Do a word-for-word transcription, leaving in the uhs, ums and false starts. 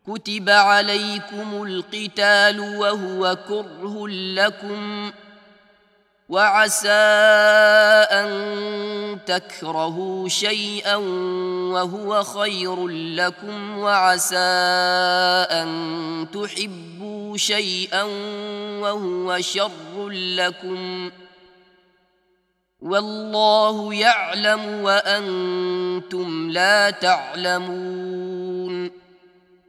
كتب عليكم القتال وهو كره لكم وعسى أن تكرهوا شيئا وهو خير لكم وعسى أن تحبوا شيئا وهو شر لكم والله يعلم وأنتم لا تعلمون